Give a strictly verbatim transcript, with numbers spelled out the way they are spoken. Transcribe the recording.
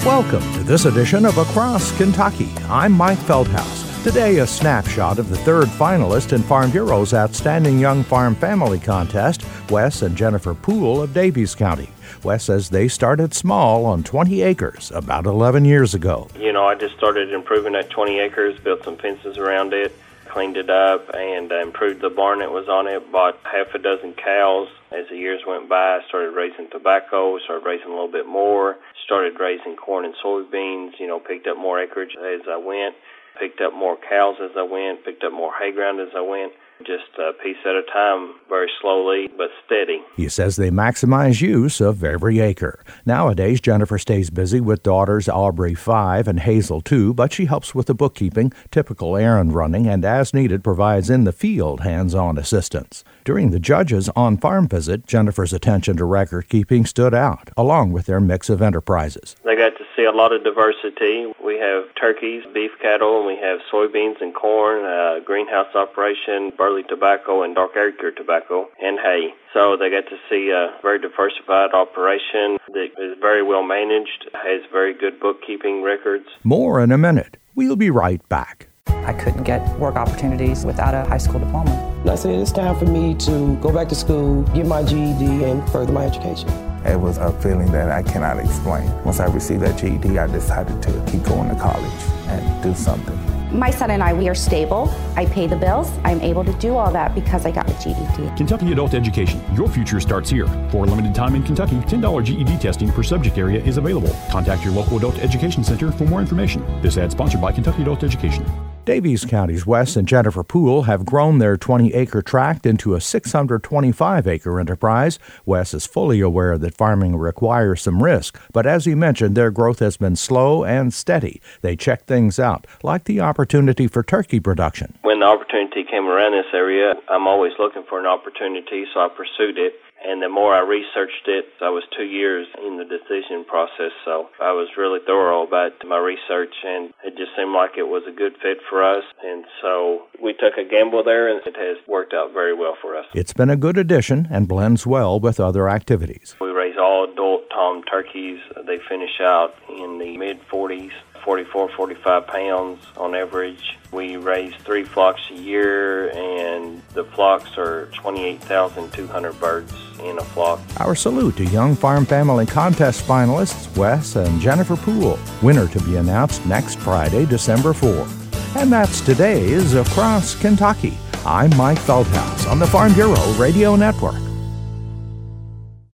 Welcome to this edition of Across Kentucky. I'm Mike Feldhaus. Today, a snapshot of the third finalist in Farm Bureau's Outstanding Young Farm Family Contest, Wes and Jennifer Poole of Daviess County. Wes says they started small on twenty acres about eleven years ago. You know, I just started improving that twenty acres, built some fences around it, cleaned it up, and improved the barn that was on it, bought half a dozen cows. As the years went by, I started raising tobacco, started raising a little bit more, started raising corn and soybeans, you know, picked up more acreage as I went, picked up more cows as I went, picked up more hay ground as I went. Just a piece at a time, very slowly but steady. He says they maximize use of every acre. Nowadays, Jennifer stays busy with daughters Aubrey, five, and Hazel, two, but she helps with the bookkeeping, typical errand running, and as needed provides in-the-field hands-on assistance. During the judges' on-farm visit, Jennifer's attention to record keeping stood out, along with their mix of enterprises. They got to see a lot of diversity. We have turkeys, beef cattle, and we have soybeans and corn, uh, greenhouse operation, barley tobacco, and dark acre tobacco, and hay. So they got to see a very diversified operation that is very well managed, has very good bookkeeping records. More in a minute. We'll be right back. I couldn't get work opportunities without a high school diploma. I said it's time for me to go back to school, get my G E D, and further my education. It was a feeling that I cannot explain. Once I received that G E D, I decided to keep going to college and do something. My son and I, we are stable. I pay the bills. I'm able to do all that because I got a G E D. Kentucky Adult Education. Your future starts here. For a limited time in Kentucky, ten dollars G E D testing per subject area is available. Contact your local adult education center for more information. This ad sponsored by Kentucky Adult Education. Daviess County's Wes and Jennifer Poole have grown their twenty-acre tract into a six hundred twenty-five acre enterprise. Wes is fully aware that farming requires some risk, but as he mentioned, their growth has been slow and steady. They check things out, like the opportunity for turkey production. When the opportunity came around this area, I'm always looking for an opportunity, so I pursued it. And the more I researched it, I was two years in the decision process, so I was really thorough about my research, and it just seemed like it was a good fit for us. And so we took a gamble there, and it has worked out very well for us. It's been a good addition and blends well with other activities. We raise all adult tom turkeys. They finish out in the mid forties, forty-four, forty-five pounds on average. We raise three flocks a year, and the flocks are twenty-eight thousand two hundred birds in a flock. Our salute to Young Farm Family Contest finalists Wes and Jennifer Poole. Winner to be announced next Friday, December fourth. And that's today's Across Kentucky. I'm Mike Feldhaus on the Farm Bureau Radio Network.